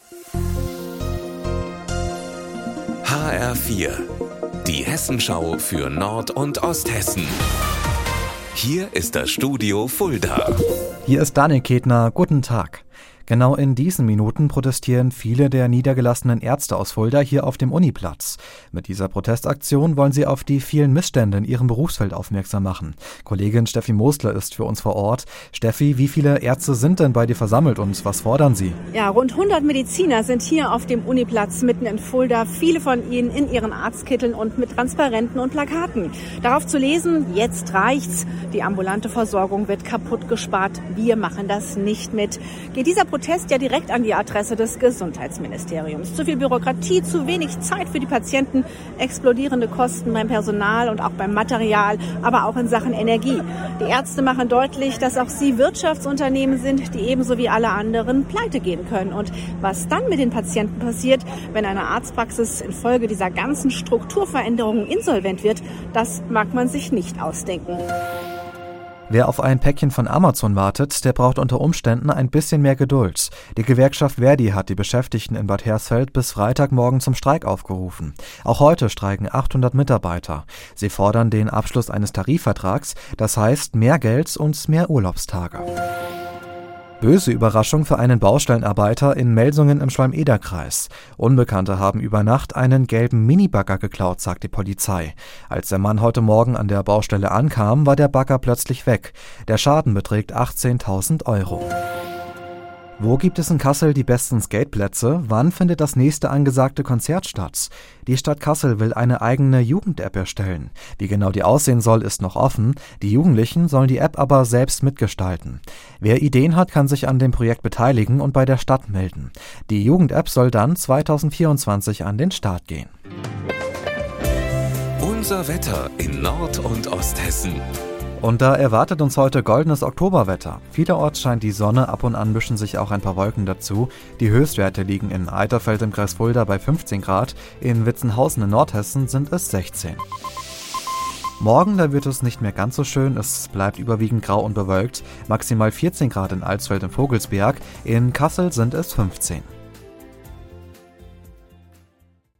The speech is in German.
HR4, die Hessenschau für Nord- und Osthessen. Hier ist das Studio Fulda. Hier ist Daniel Ketner, guten Tag. Genau in diesen Minuten protestieren viele der niedergelassenen Ärzte aus Fulda hier auf dem Uniplatz. Mit dieser Protestaktion wollen sie auf die vielen Missstände in ihrem Berufsfeld aufmerksam machen. Kollegin Steffi Mosler ist für uns vor Ort. Steffi, wie viele Ärzte sind denn bei dir versammelt und was fordern sie? Ja, rund 100 Mediziner sind hier auf dem Uniplatz mitten in Fulda. Viele von ihnen in ihren Arztkitteln und mit Transparenten und Plakaten. Darauf zu lesen, jetzt reicht's. Die ambulante Versorgung wird kaputt gespart. Wir machen das nicht mit. Geht dieser Protest ja direkt an die Adresse des Gesundheitsministeriums. Zu viel Bürokratie, zu wenig Zeit für die Patienten, explodierende Kosten beim Personal und auch beim Material, aber auch in Sachen Energie. Die Ärzte machen deutlich, dass auch sie Wirtschaftsunternehmen sind, die ebenso wie alle anderen pleite gehen können. Und was dann mit den Patienten passiert, wenn eine Arztpraxis infolge dieser ganzen Strukturveränderungen insolvent wird, das mag man sich nicht ausdenken. Wer auf ein Päckchen von Amazon wartet, der braucht unter Umständen ein bisschen mehr Geduld. Die Gewerkschaft ver.di hat die Beschäftigten in Bad Hersfeld bis Freitagmorgen zum Streik aufgerufen. Auch heute streiken 800 Mitarbeiter. Sie fordern den Abschluss eines Tarifvertrags, das heißt mehr Geld und mehr Urlaubstage. Böse Überraschung für einen Baustellenarbeiter in Melsungen im Schwalm-Eder-Kreis. Unbekannte haben über Nacht einen gelben Minibagger geklaut, sagt die Polizei. Als der Mann heute Morgen an der Baustelle ankam, war der Bagger plötzlich weg. Der Schaden beträgt 18.000 €. Wo gibt es in Kassel die besten Skateplätze? Wann findet das nächste angesagte Konzert statt? Die Stadt Kassel will eine eigene Jugend-App erstellen. Wie genau die aussehen soll, ist noch offen. Die Jugendlichen sollen die App aber selbst mitgestalten. Wer Ideen hat, kann sich an dem Projekt beteiligen und bei der Stadt melden. Die Jugend-App soll dann 2024 an den Start gehen. Unser Wetter in Nord- und Osthessen. Und da erwartet uns heute goldenes Oktoberwetter. Vielerorts scheint die Sonne, ab und an mischen sich auch ein paar Wolken dazu. Die Höchstwerte liegen in Eiterfeld im Kreis Fulda bei 15 Grad, in Witzenhausen in Nordhessen sind es 16. Morgen, da wird es nicht mehr ganz so schön, es bleibt überwiegend grau und bewölkt. Maximal 14 Grad in Alsfeld im Vogelsberg, in Kassel sind es 15.